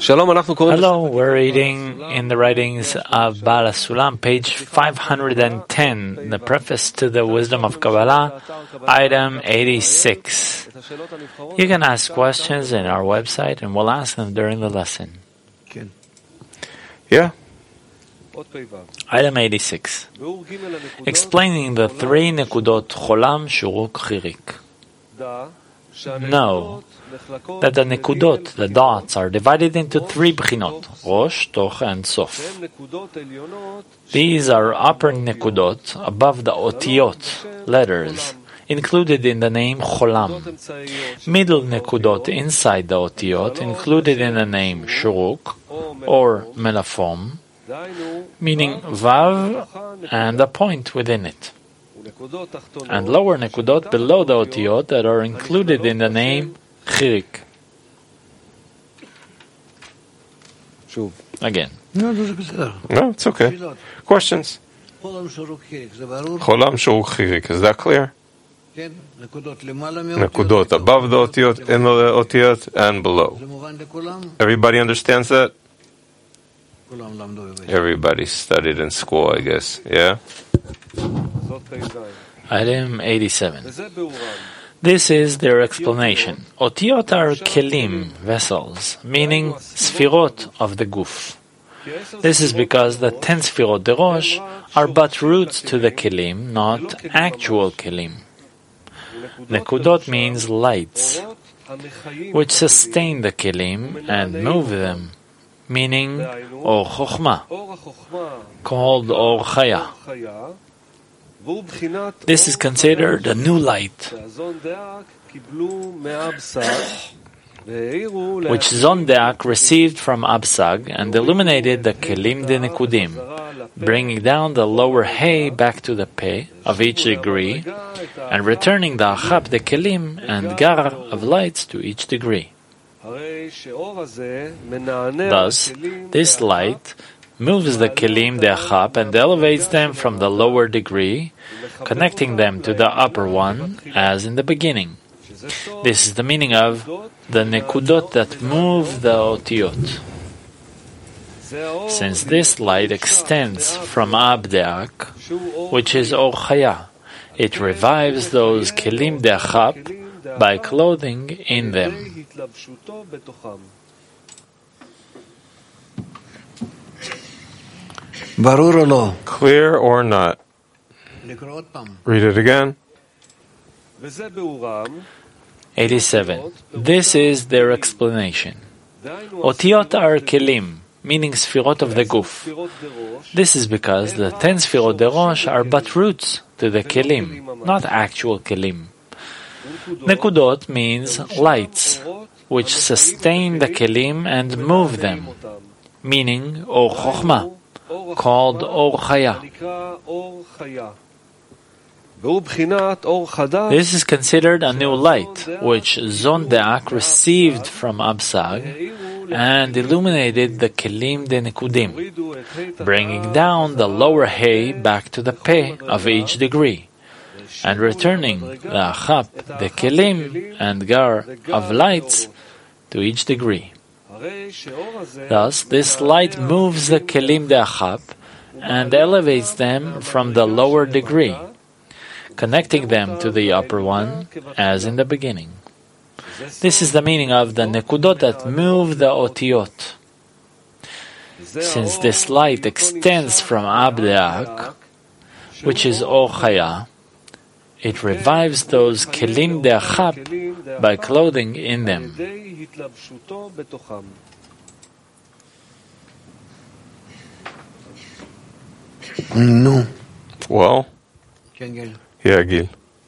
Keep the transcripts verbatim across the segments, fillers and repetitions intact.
Hello, we're reading in the writings of Baal HaSulam, page five hundred ten, the preface to the Wisdom of Kabbalah, item eighty-six. You can ask questions in our website and we'll ask them during the lesson. Yeah. Item eighty-six. Explaining the three nekudot cholam, shuruk, chirik. Know that the nekudot, the dots, are divided into three bchinot, rosh, toch, and sof. These are upper nekudot above the otiyot, letters, included in the name cholam. Middle nekudot inside the otiyot, included in the name shuruk, or melafom, meaning vav and a point within it. And lower nekudot below the otiyot that are included in the name chirik. Again. No, it's okay. Questions? Cholam, shuruk, chirik. Is that clear? Nekudot above the otiyot, in the otiyot, and below. Everybody understands that? Everybody studied in school, I guess. Yeah? Item eighty-seven. This is their explanation. Otiyot are kelim, vessels, meaning sfirot of the guf. This is because the ten sfirot de rosh are but roots to the kelim, not actual kelim. Nekudot means lights, which sustain the kelim and move them, meaning or chokhmah, called or chaya. This is considered a new light, which Zondeak received from Absag and illuminated the Kelim de Nekudim, bringing down the lower Hey back to the Peh of each degree, and returning the Achab de Kelim and Gar of lights to each degree. Thus, this light moves the kelim de achap and elevates them from the lower degree, connecting them to the upper one, as in the beginning. This is the meaning of the nekudot that move the otiyot. Since this light extends from abdeak, which is or chaya, it revives those kelim de achap by clothing in them. Clear or not? Read it again. eighty-seven. This is their explanation. Otiyot are kelim, meaning sfirot of the guf. This is because the ten sfirot de rosh are but roots to the kelim, not actual kelim. Nekudot means lights, which sustain the kelim and move them, meaning or chokhmah, called or chaya. This is considered a new light, which Zondeak received from Absag and illuminated the kelim de nekudim, bringing down the lower Hey back to the Peh of each degree, and returning the Achap, the kelim, and Gar of lights to each degree. Thus, this light moves the kelim de achap and elevates them from the lower degree, connecting them to the upper one, as in the beginning. This is the meaning of the nekudot that move the otiyot. Since this light extends from abdeak, which is or chaya, it revives those kelim de achap by clothing in them. No. Well? Yeah, Gil.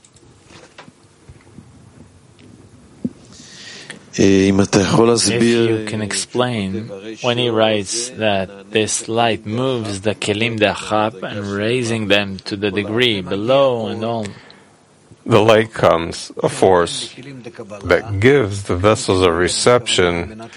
If you can explain when he writes that this light moves the kelim de achap and raising them to the degree below and all. The light comes, a force that gives the vessels of reception,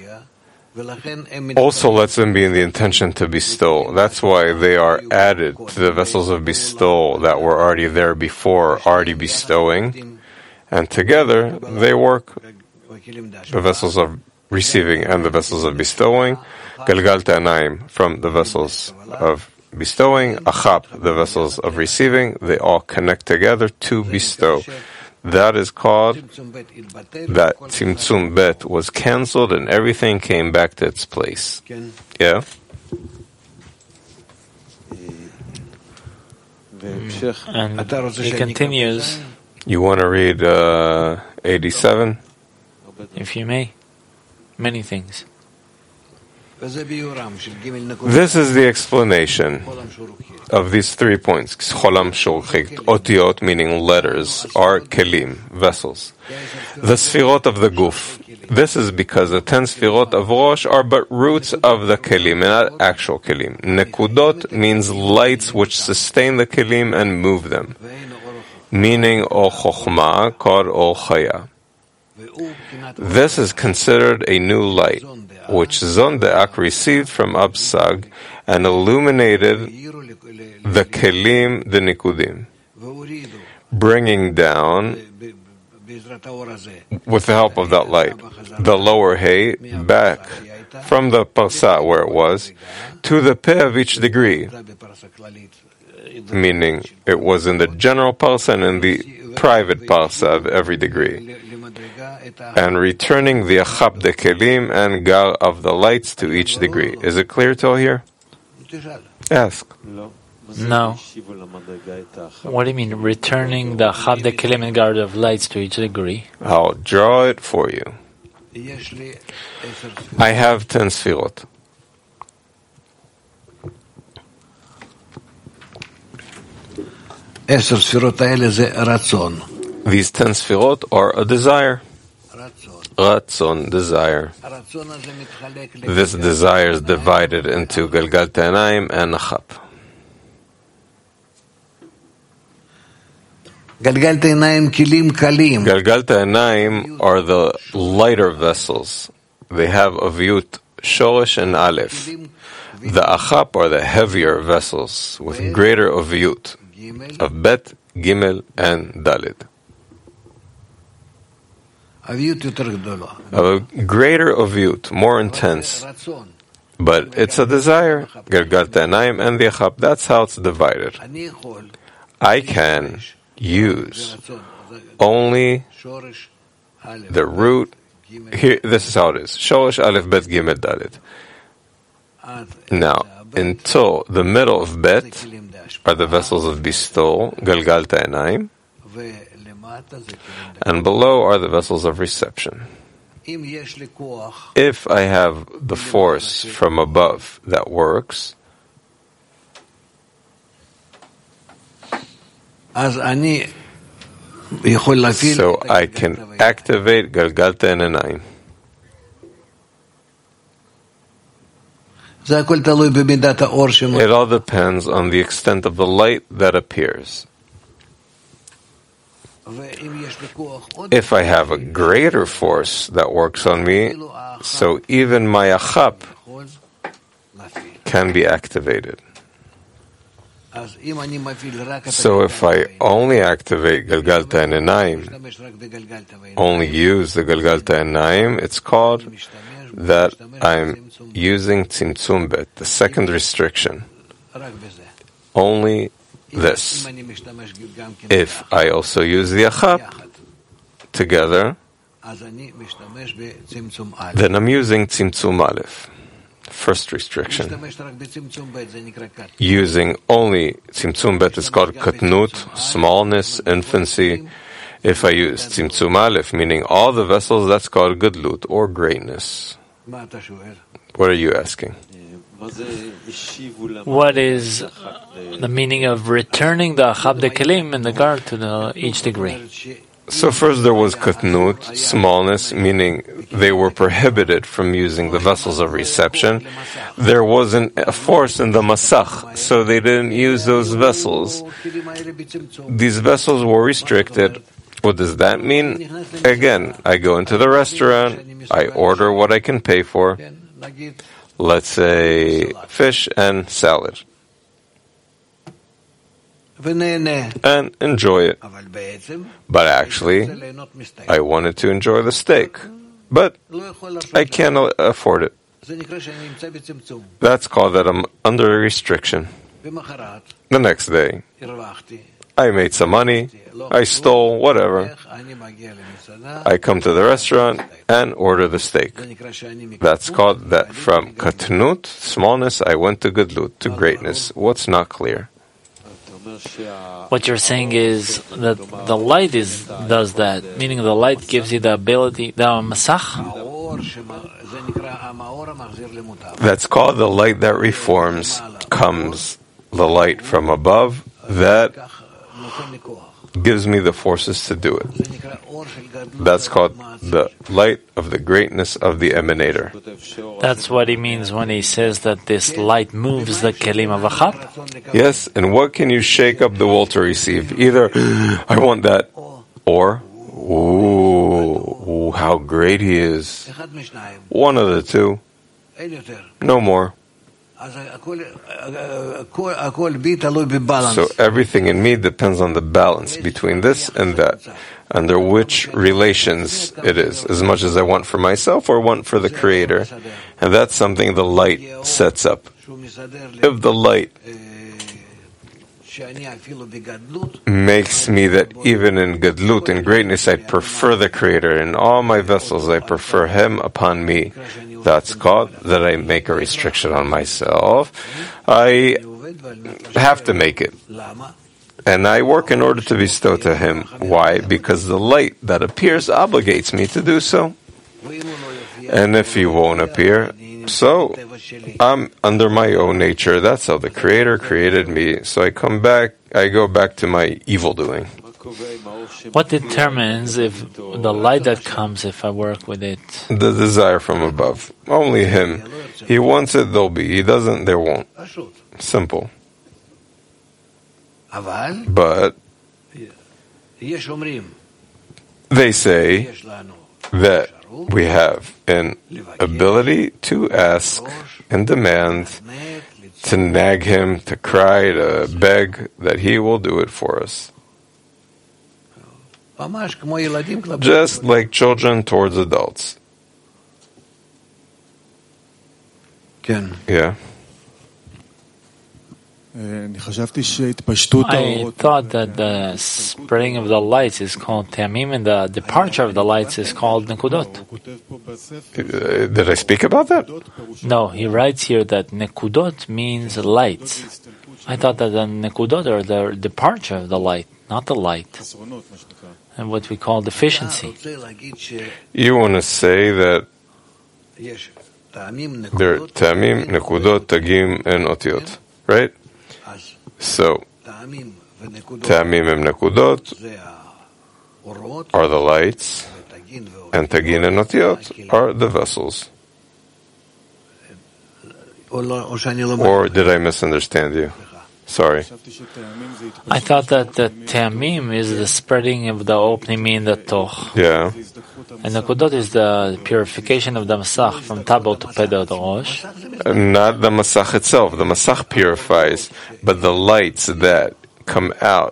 also lets them be in the intention to bestow. That's why they are added to the vessels of bestowal that were already there before, already bestowing, and together they work the vessels of receiving and the vessels of bestowing, Galgal Ta'anayim from the vessels of bestowing, Achap, the vessels of receiving, they all connect together to bestow. That is called that Tzimtzum Bet was cancelled and everything came back to its place. Yeah? And he continues, you want to read uh, eighty-seven? if you may, many things. This is the explanation of these three points. Cholam shorchik, otiot meaning letters, are kelim, vessels. The sfirot of the guf. This is because the ten sfirot of Rosh are but roots of the kelim, not actual kelim. Nekudot means lights which sustain the kelim and move them, meaning or chokhmah, called or chaya. This is considered a new light, which Zon De'ak received from Absag and illuminated the kelim, the nikudim, bringing down, with the help of that light, the lower hay back from the parsa where it was to the peh of each degree, meaning it was in the general parsa and in the private parsa of every degree, and returning the achap de kelim and gar of the lights to each degree. Is it clear till here? Ask. No. What do you mean, returning the achap de kelim and gar of lights to each degree? I'll draw it for you. I have ten sfirot. These ten sfirot are a desire. Ratzon, desire. This desire is divided into Galgal Ta'anayim and Achap. Galgal Ta'anayim are the lighter vessels. They have Aviyut, Shoresh, and Aleph. The Achap are the heavier vessels with greater Aviyut of Bet, Gimel, and Dalet. A greater Aviyut, more intense. But it's a desire. Galgal Ta'anayim and the Achap, that's how it's divided. I can use only the root. Here, this is how it is. Shoresh, Aleph, Bet, Gimel, Dalet. Now, until the middle of Bet are the vessels of bestowal, Galgal Ta'anayim, and below are the vessels of reception. If I have the force from above that works, so I can activate Galgal Ta'anayim. It all depends on the extent of the light that appears. If I have a greater force that works on me, so even my achap can be activated. So if I only activate Galgal Ta'anayim, only use the Galgal Ta'anayim, it's called that I'm using Tzimtzum Bet, the second restriction. Only this. If I also use the Achap together, then I'm using Tzimtzum Aleph, first restriction. Using only Tzimtzum Bet is called Katnut, smallness, infancy. If I use Tzimtzum Aleph, meaning all the vessels, that's called Gadlut or greatness. What are you asking? What is the meaning of returning the achab de kelim and the gar to the, each degree? So first there was katnut, smallness, meaning they were prohibited from using the vessels of reception. There wasn't a force in the masach, so they didn't use those vessels. These vessels were restricted. What does that mean? Again, I go into the restaurant, I order what I can pay for. Let's say fish and salad, and enjoy it. But actually, I wanted to enjoy the steak. but I can't afford it. That's called that I'm under a restriction. The next day, I made some money, I stole, whatever. I come to the restaurant and order the steak. That's called that from katnut, smallness, I went to gadlut, to greatness. What's not clear? What you're saying is that the light is does that, meaning the light gives you the ability, the masach? That's called the light that reforms, comes the light from above that gives me the forces to do it. That's called the light of the greatness of the emanator. That's what he means when he says that this light moves the kelim of Achab? Yes, and what can you shake up the will to receive? Either, I want that, or, ooh, how great he is. One of the two. No more. So everything in me depends on the balance between this and that, under which relations it is, as much as I want for myself or want for the Creator. And that's something the light sets up. If the light makes me that even in gadlut, in greatness, I prefer the Creator. In all my vessels, I prefer Him upon me. That's called that I make a restriction on myself. I have to make it. And I work in order to bestow to Him. Why? Because the light that appears obligates me to do so. And if He won't appear, so I'm under my own nature. That's how the Creator created me. So I come back, I go back to my evil doing. What determines if the light that comes, if I work with it? The desire from above. Only Him. He wants it, there'll be. He doesn't, there won't. Simple. But they say that we have an ability to ask and demand, to nag Him, to cry, to beg that He will do it for us. Just like children towards adults. Yeah. I thought that the spreading of the lights is called Tamim and the departure of the lights is called Nekudot. Uh, did I speak about that? No, he writes here that Nekudot means lights. I thought that the Nekudot are the departure of the light, not the light. And what we call deficiency. You want to say that there are Tamim, Nekudot, Tagim, and Otiot, right? So, Tamim and Nekudot are the lights, and Tagin and Otiot are the vessels. Or did I misunderstand you? Sorry. I thought that the Tamim is the spreading of the opening in the Toch. Yeah. And the Nekudot is the purification of the Masach from Tabot to Pedot Rosh. Not the Masach itself. The Masach purifies, but the lights that come out.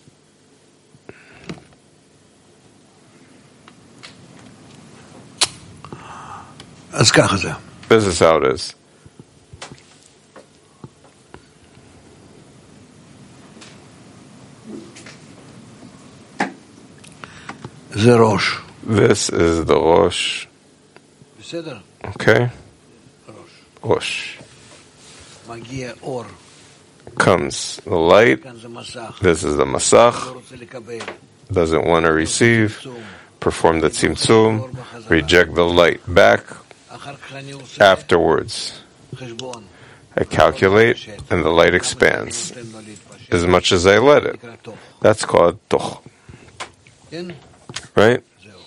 This is how it is. This is the Rosh. Okay? Rosh. Comes the light. This is the Masach. Doesn't want to receive. Perform the Tzimtzum. Reject the light back. Afterwards, I calculate and the light expands. As much as I let it. That's called Toch. Right?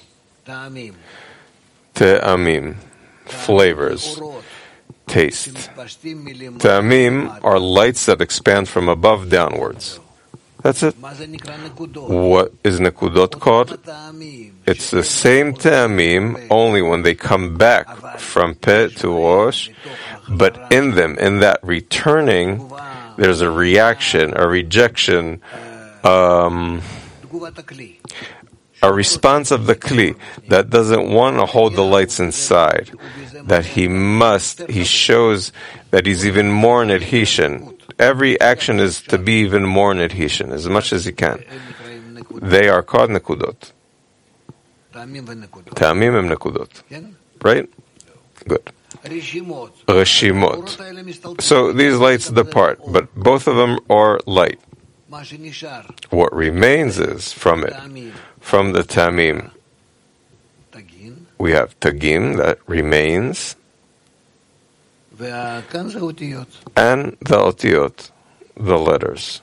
Te'amim, flavors, taste. Te'amim are lights that expand from above downwards. That's it. What is Nekudot called? It's the same Te'amim, only when they come back from Peh to Rosh, but in them, in that returning, there's a reaction, a rejection, um... a response of the Kli that doesn't want to hold the lights inside, that he must, he shows that he's even more in adhesion. Every action is to be even more in adhesion, as much as he can. They are called nekudot. Ta'amim em nekudot. Right? Good. Reshimot. So these lights depart, but both of them are light. What remains is from it, from the Tamim, we have Tagim that remains, and the Otiyot, the letters.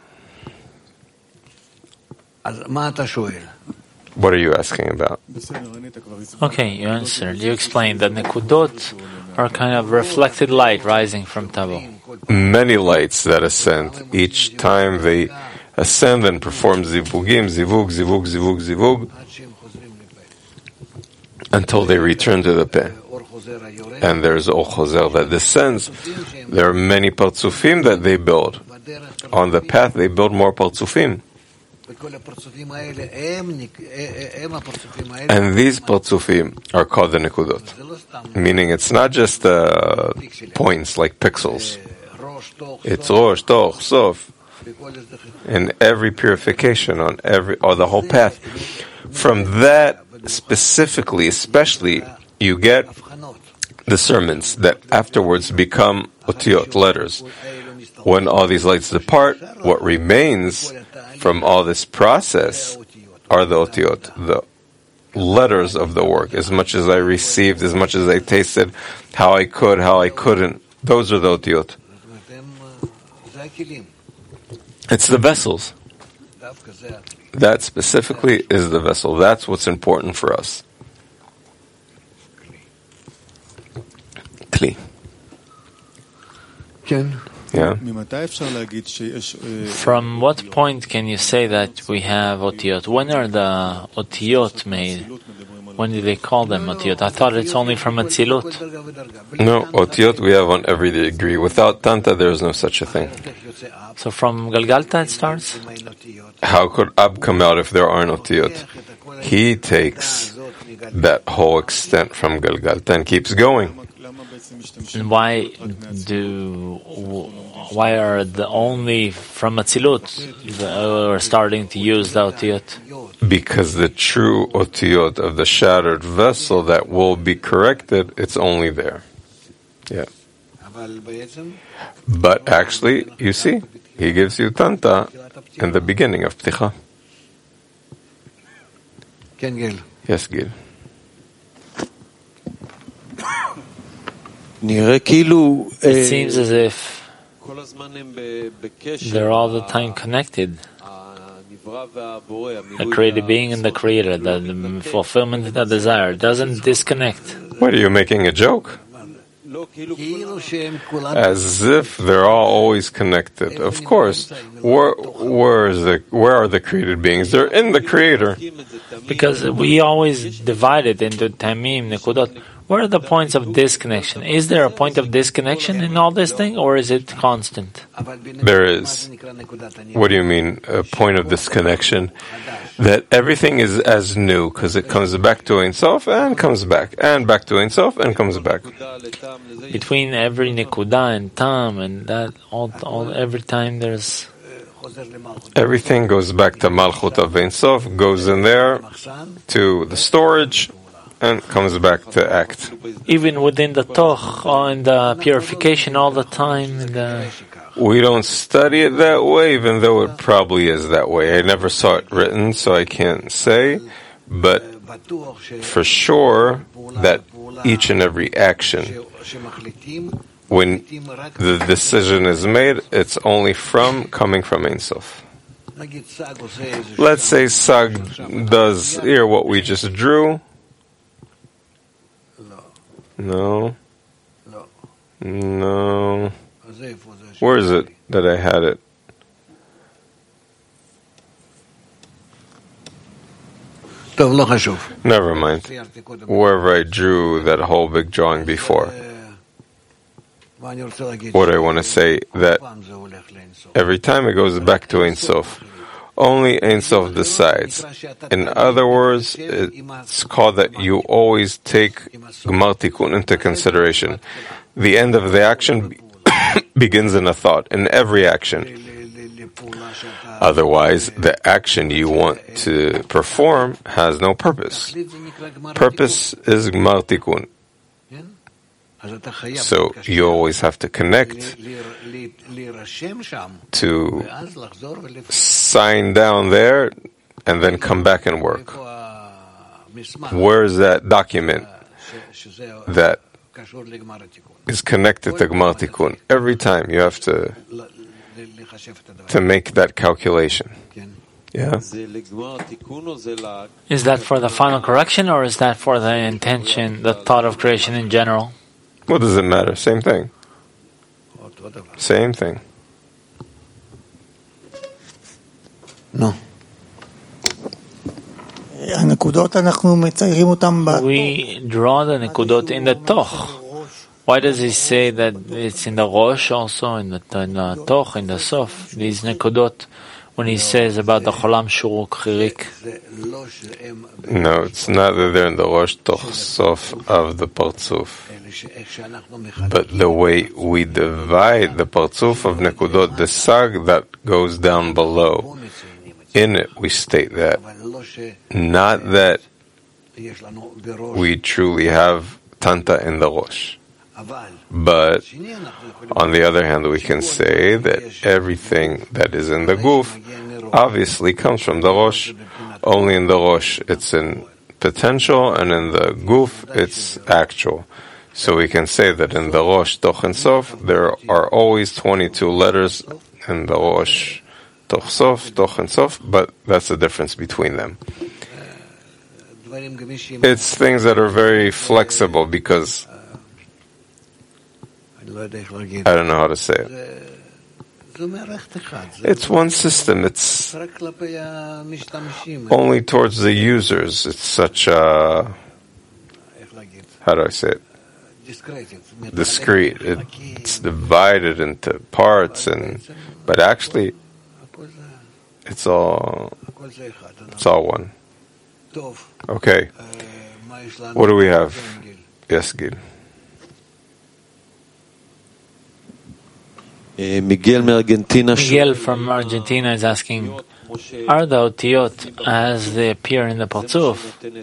What are you asking about? Okay, you answered. You explained that Nekudot are kind of reflected light rising from Tavo. Many lights that ascend. Each time they ascend and perform zivugim, zivug, zivug, zivug, zivug, until they return to the peh. And there's Or Chozer that descends. There are many partzufim that they build. On the path, they build more partzufim. And these partzufim are called the nekudot, meaning it's not just uh, points like pixels. It's rosh, toch, sof, in every purification on every or the whole path. From that specifically, especially, you get discernments that afterwards become otiyot, letters. When all these lights depart, what remains from all this process are the otiyot, the letters of the work. As much as I received, as much as I tasted, how I could, how I couldn't. Those are the otiyot. It's the vessels. That specifically is the vessel. That's what's important for us. Kli. Yeah. From what point can you say that we have otiyot? When are the otiyot made? When do they call them otiyot? I thought it's only from Atzilut. No, otiyot we have on every degree. Without Tanta, there is no such a thing. So from Galgalta it starts? How could Ab come out if there aren't otiyot? He takes that whole extent from Galgalta and keeps going. And why do why are the only from Atzilut are starting to use the otiyot? Because the true otiyot of the shattered vessel that will be corrected, it's only there. Yeah. But actually, you see, he gives you Tanta in the beginning of Pticha. Yes, Gil. It seems as if they're all the time connected. The created being and the creator, the fulfillment of the desire, doesn't disconnect. What, are you making a joke? As if they're all always connected. Of course, where, where, is the, where are the created beings? They're in the creator. Because we always divide it into tamim, nekudot. Where are the points of disconnection? Is there a point of disconnection in all this thing, or is it constant? There is. What do you mean, a point of disconnection? That everything is as new, because it comes back to Ein Sof and comes back, and back to Ein Sof and comes back. Between every nekuda and tam, and that, all, all every time there's... Everything goes back to Malchut of Ein Sof, goes in there to the storage, and comes back to act. Even within the toch, or in the purification all the time. In the... We don't study it that way, even though it probably is that way. I never saw it written, so I can't say. But for sure, that each and every action, when the decision is made, it's only from, coming from Ein Sof. Let's say Sag does here what we just drew. No. No. Where is it that I had it? Never mind. Wherever I drew that whole big drawing before. What I want to say, that every time it goes back to Ein Sof. Only Ein Sof decides. In other words, it's called that you always take Gmar Tikkun into consideration. The end of the action begins in a thought, in every action. Otherwise, the action you want to perform has no purpose. Purpose is Gmar Tikkun. So you always have to connect to sign down there and then come back and work. Where is that document that is connected to Gmar Tikkun? Every time you have to to make that calculation. Yeah. Is that for the final correction, or is that for the intention, the thought of creation in general? What does it matter? Same thing. Same thing. No. We draw the nekudot in the toch. Why does he say that it's in the rosh also, in the, in the toch, in the sof, these nekudot, when he says about the cholam shuruk chirik? No, it's not that they're in the rosh toch sof of the partzuf, but the way we divide the partzuf of nekudot, the sag that goes down below, in it we state that. Not that we truly have tanta in the rosh. But on the other hand, we can say that everything that is in the guf obviously comes from the rosh. Only in the rosh it's in potential, and in the guf it's actual. So we can say that in the rosh, toch and sof, there are always twenty-two letters in the rosh, toch sof, toch and sof, but that's the difference between them. It's things that are very flexible because I don't know how to say it. It's one system. It's only towards the users. It's such a, how do I say it? Discrete. It, it's divided into parts, and but actually, it's all it's all one. Okay. What do we have? Yes, Gil. Miguel from Argentina is asking, are the otiyot as they appear in the partzuf,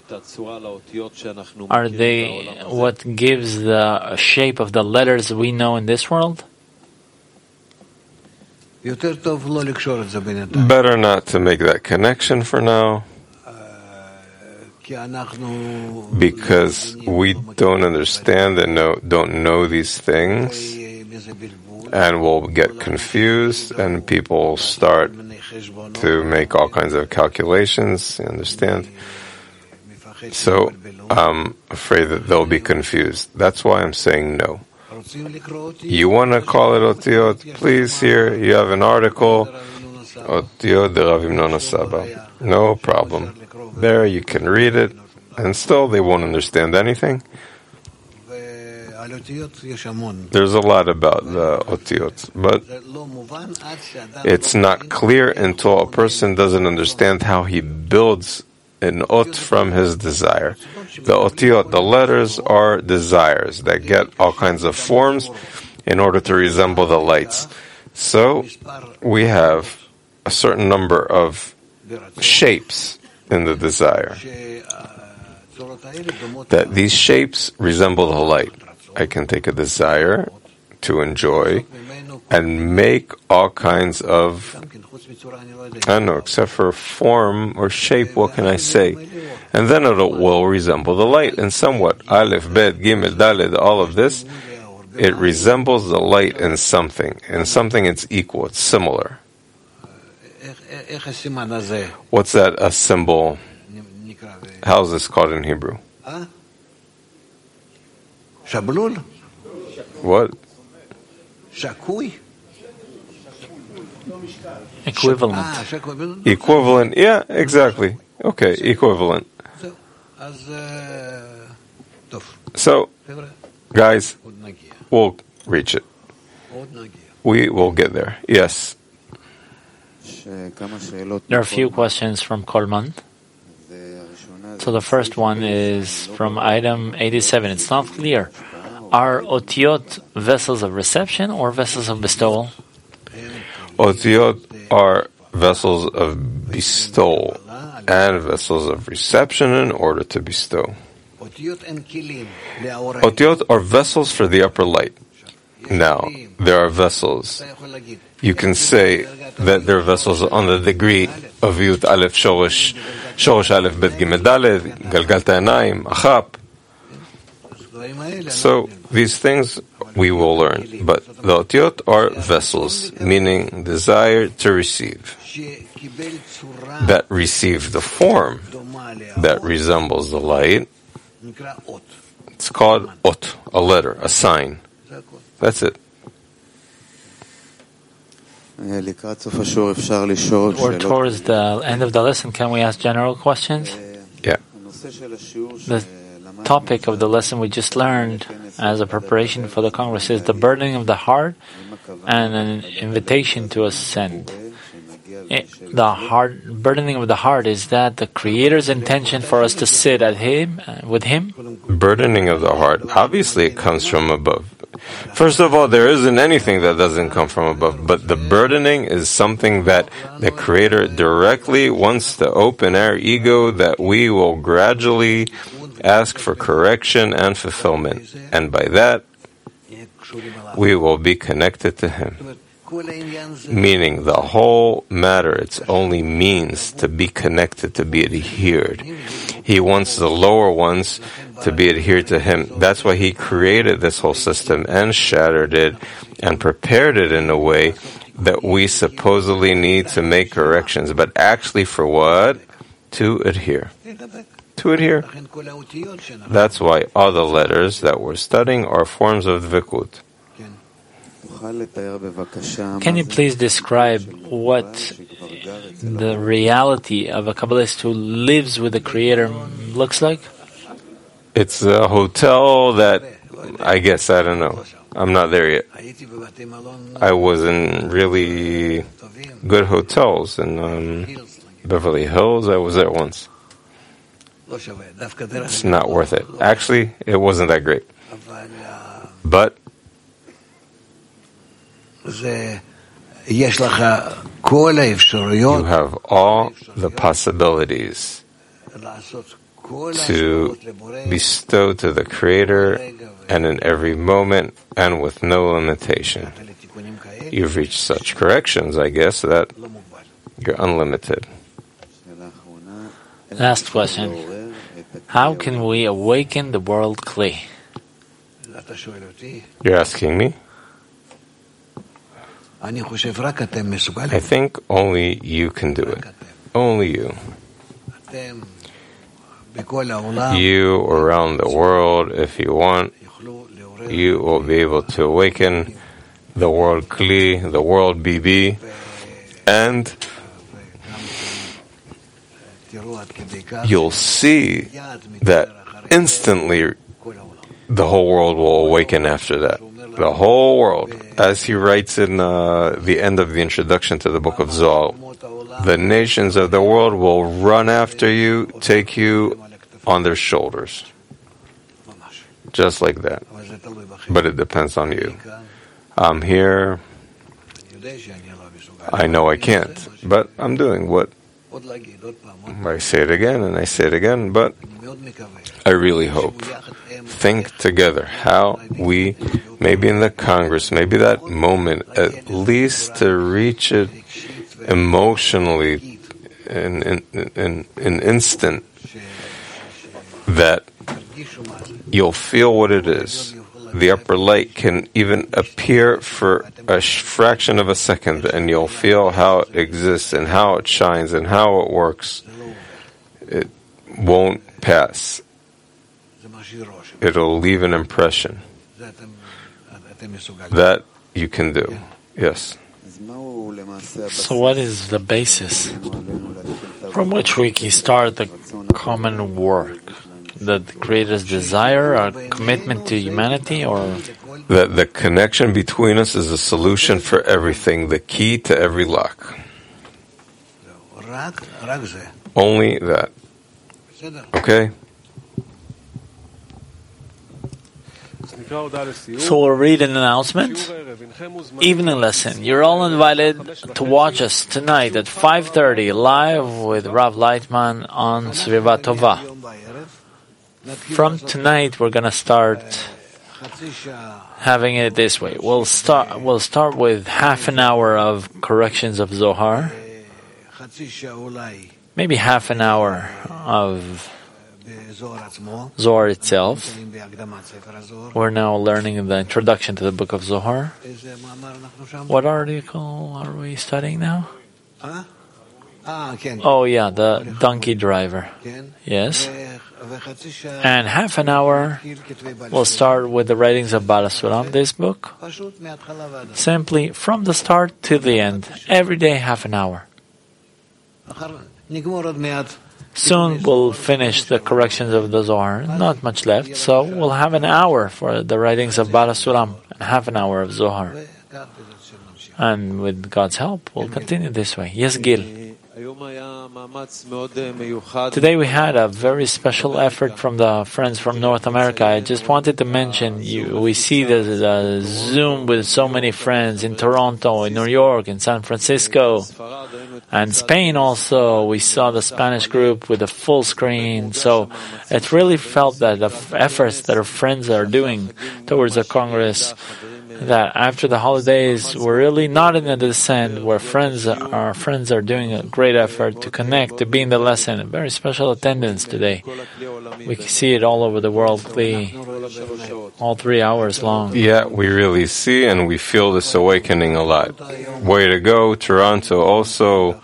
are they what gives the shape of the letters we know in this world? Better not to make that connection for now, because we don't understand and know, don't know these things, and we'll get confused, and people start to make all kinds of calculations, you understand? So I'm afraid that they'll be confused. That's why I'm saying no. You want to call it otiyot? Please, here you have an article, otiyot de Rav Himnon Saba. No problem. There you can read it, and still they won't understand anything. There's a lot about the otiyot, but it's not clear until a person doesn't understand how he builds an ot from his desire. The otiyot, the letters, are desires that get all kinds of forms in order to resemble the lights. So we have a certain number of shapes in the desire, that these shapes resemble the light. I can take a desire to enjoy and make all kinds of, I don't know, except for form or shape, what can I say? And then it will resemble the light in somewhat. Aleph, Bet, Gimel, Daled, all of this, it resembles the light in something. In something it's equal, it's similar. What's that, a symbol? How is this called in Hebrew? What? Equivalent. Equivalent, yeah, exactly. Okay, equivalent. So, guys, we'll reach it. We will get there. Yes. There are a few questions from Kolman. So the first one is from item eighty-seven. It's not clear. Are otiyot vessels of reception or vessels of bestowal? Otiyot are vessels of bestowal and vessels of reception in order to bestow. Otiyot are vessels for the upper light. Now, there are vessels. You can say that there are vessels on the degree of Yud Aleph Shorosh, Shorosh Aleph Bet Gimel Daled, Galgal Ta'anayim, Achap. So, these things we will learn. But the Otiyot are vessels, meaning desire to receive, that receive the form that resembles the light. It's called Ot, a letter, a sign. That's it. Or towards the end of the lesson, can we ask general questions? Yeah. The topic of the lesson we just learned as a preparation for the Congress is the burdening of the heart and an invitation to ascend. It, the heart, burdening of the heart, is that the Creator's intention for us to sit at Him, with Him? Burdening of the heart, obviously it comes from above. First of all, there isn't anything that doesn't come from above, but the burdening is something that the Creator directly wants to open our ego, that we will gradually ask for correction and fulfillment. And by that, we will be connected to Him. Meaning the whole matter, it's only means to be connected, to be adhered. He wants the lower ones to be adhered to Him. That's why He created this whole system and shattered it and prepared it in a way that we supposedly need to make corrections. But actually for what? To adhere. To adhere. That's why all the letters that we're studying are forms of dvikut. Can you please describe what the reality of a Kabbalist who lives with the Creator looks like? It's a hotel that, I guess, I don't know. I'm not there yet. I was in really good hotels in um, Beverly Hills. I was there once. It's not worth it. Actually, it wasn't that great. But you have all the possibilities to bestow to the Creator, and in every moment and with no limitation. You've reached such corrections, I guess, that you're unlimited. Last question. How can we awaken the world Kli? You're asking me? I think only you can do it. Only you. You around the world, if you want, you will be able to awaken the world Kli, the world B B, and you'll see that instantly the whole world will awaken after that. The whole world. As he writes in uh, the end of the introduction to the book of Zohar, the nations of the world will run after you, take you on their shoulders. Just like that. But it depends on you. I'm here. I know I can't, but I'm doing what I say it again and I say it again, but I really hope. Think together how we, maybe in the Congress, maybe that moment, at least to reach it emotionally in in in an instant, that you'll feel what it is. The upper light can even appear for a fraction of a second, and you'll feel how it exists and how it shines and how it works. It won't pass. It'll leave an impression. That you can do. Yes. So what is the basis from which we can start the common work? The Creator's desire, our commitment to humanity, or that the connection between us is a solution for everything, the key to every lock. Only that. Okay? So we'll read an announcement. Evening lesson. You're all invited to watch us tonight at five thirty live with Rav Leitman on Sviva Tova. From tonight, we're going to start having it this way. We'll start. We'll start with half an hour of corrections of Zohar, maybe half an hour of Zohar itself. We're now learning the introduction to the book of Zohar. What article are we studying now? Oh yeah, the donkey driver. Yes. And half an hour, we'll start with the writings of Baal HaSulam, this book. Simply from the start to the end. Every day, half an hour. Soon we'll finish the corrections of the Zohar. Not much left, so we'll have an hour for the writings of Baal HaSulam, and half an hour of Zohar. And with God's help, we'll continue this way. Yes, Gil. Today we had a very special effort from the friends from North America. I just wanted to mention, you, we see the, the Zoom with so many friends in Toronto, in New York, in San Francisco, and Spain also. We saw the Spanish group with a full screen. So it really felt that the efforts that our friends are doing towards the Congress, that after the holidays, we're really not in a descent, where friends, our friends are doing a great effort to connect, to be in the lesson. A very special attendance today. We can see it all over the world, the, all three hours long. Yeah, we really see and we feel this awakening a lot. Way to go. Toronto also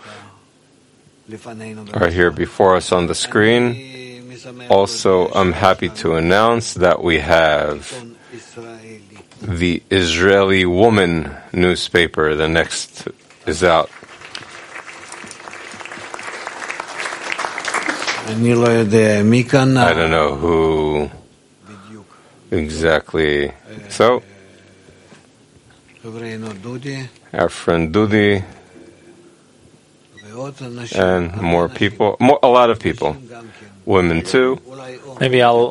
are here before us on the screen. Also, I'm happy to announce that we have the Israeli Woman newspaper. The next is out. I don't know who exactly. So, our friend Dudi and more people, more, a lot of people, women too. Maybe I'll.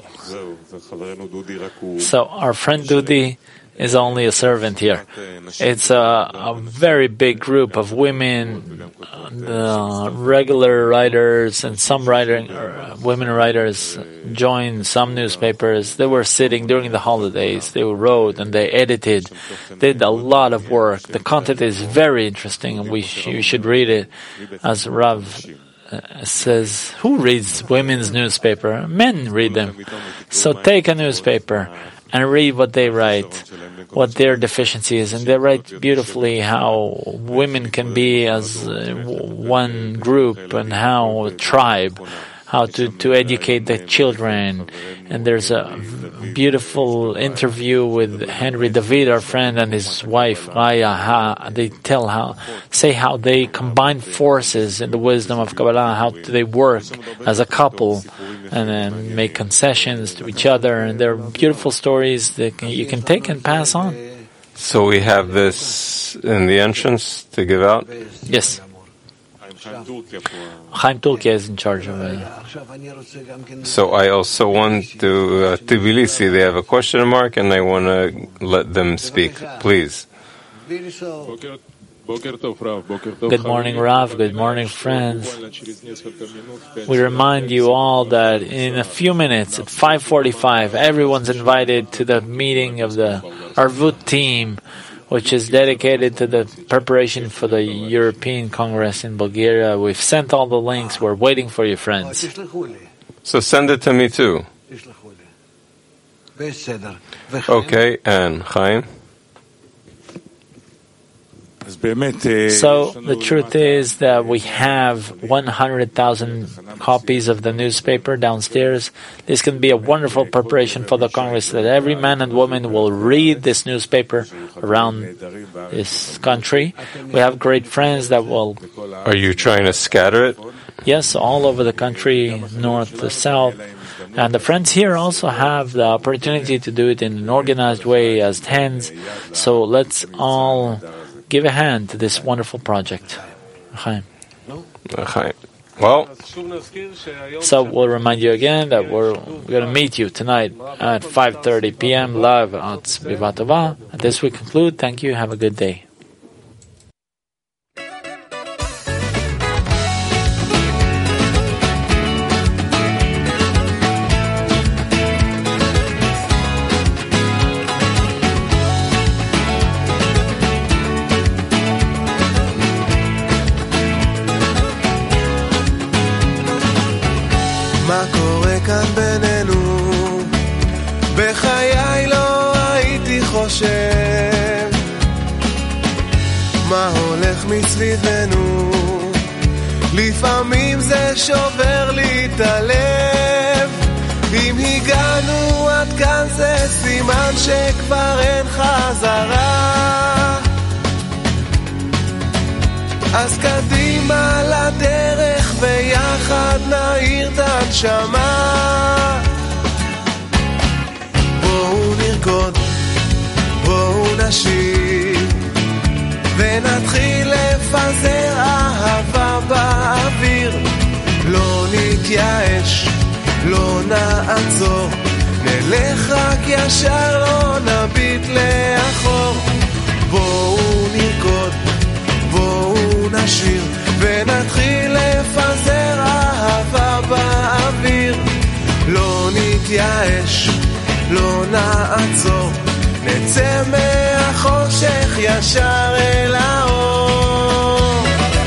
So our friend Dudi is only a servant here. It's a, a very big group of women, uh, regular writers, and some writing, uh, women writers joined some newspapers. They were sitting during the holidays. They wrote and they edited, did a lot of work. The content is very interesting, and we sh- you should read it. As Rav uh, says, who reads women's newspaper? Men read them. So take a newspaper and read what they write, what their deficiency is, and they write beautifully how women can be as uh, one group and how a tribe, how to, to educate the children. And there's a beautiful interview with Henry David, our friend, and his wife Raya. How they tell how, say how they combine forces in the wisdom of Kabbalah, how do they work as a couple, and then make concessions to each other. And they're beautiful stories that you can take and pass on. So we have this in the entrance to give out? Yes. Chaim Turkia is in charge of it. So I also want to, uh, Tbilisi, they have a question mark and I want to let them speak. Please. Good morning, Rav. Good morning, friends. We remind you all that in a few minutes, at five forty-five, everyone's invited to the meeting of the Arvut team, which is dedicated to the preparation for the European Congress in Bulgaria. We've sent all the links. We're waiting for you, friends. So send it to me too. Okay, and Chaim? So the truth is that we have one hundred thousand copies of the newspaper downstairs. This can be a wonderful preparation for the Congress, that every man and woman will read this newspaper around this country. We have great friends that will... Are you trying to scatter it? Yes, all over the country, north to south. And the friends here also have the opportunity to do it in an organized way as tens. So let's all give a hand to this wonderful project. Chaim. Well, So we'll remind you again that we're, we're going to meet you tonight at five thirty p.m. live on Sbiva Tova. And this we conclude. Thank you. Have a good day. מה קורה כאן בינינו? בחיי לא הייתי חושב מה הולך מסביבנו. לפעמים זה שובר לי את הלב. אם הגענו עד כאן זה סימן שכבר אין חזרה. אז קדימה לדרך ויחד נעיר את הנשמה. בואו נרקוד, בואו נשיר ונתחיל לפזר אהבה באוויר. לא נתייאש, לא נעצור, נלך רק ישר, לא נביט לאחור. בואו נרקוד, בואו נשיר ונתחיל לפזר אהבה באוויר. לא נתייאש, לא נעצור, נצא מהחושך ישר אל האור.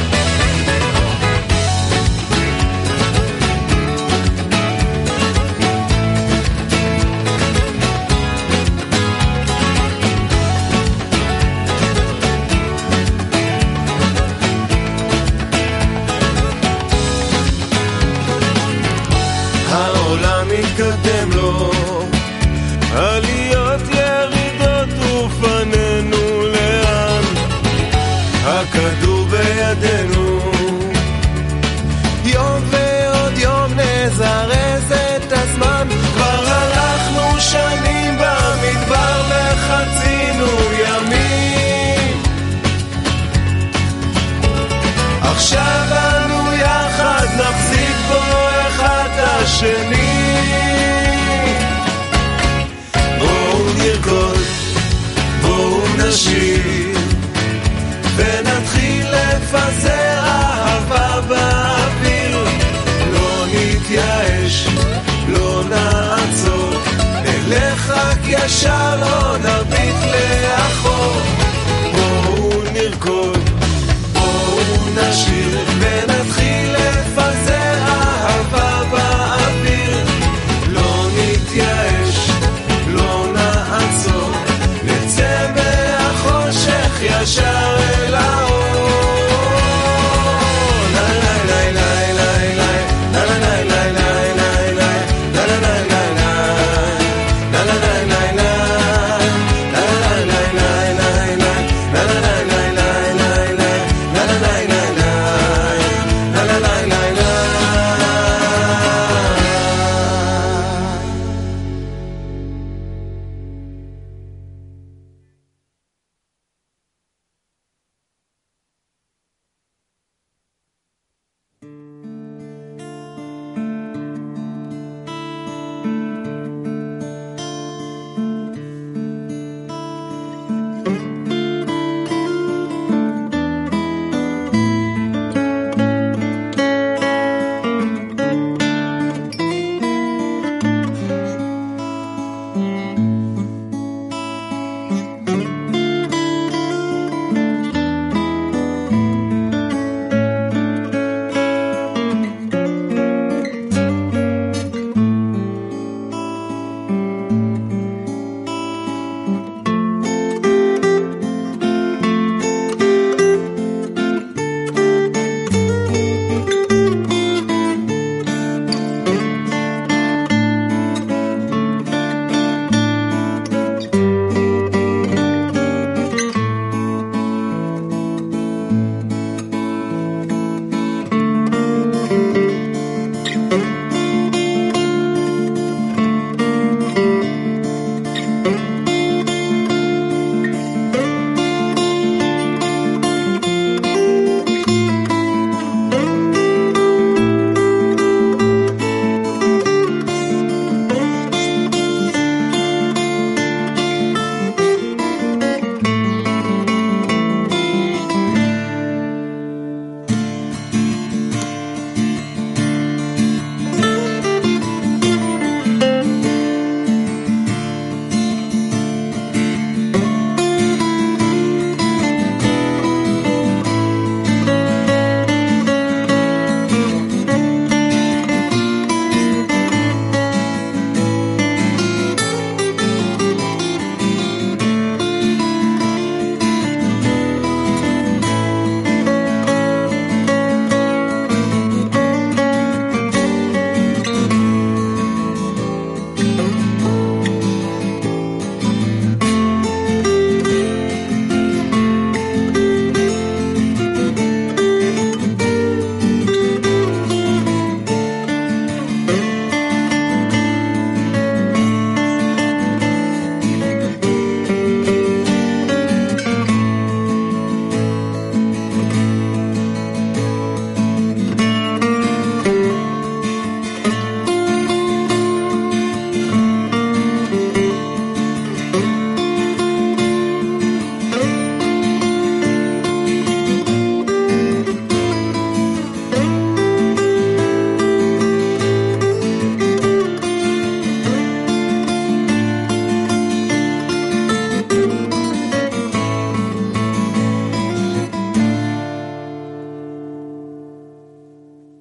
העולם מתקדם לו, עליות ירידות ופנינו לאן. הכדור בידינו, יום ועוד יום נזרז את הזמן. כבר הלכנו שנים במדבר וחצינו ימים. עכשיו אנו יחד נחזיק בו אחד השני. בואו נרקוד, בואו נשיר ונתחיל לפזר אהבה באוויר. לא נתייאש, לא נעצור, נלך רק ישר, לא נביט לאחור. בואו נרקוד, בואו נשיר ונתחיל לפזר אהבה באוויר. לא נתייאש, לא נעצור, נצא מהחושך ישר אל האור.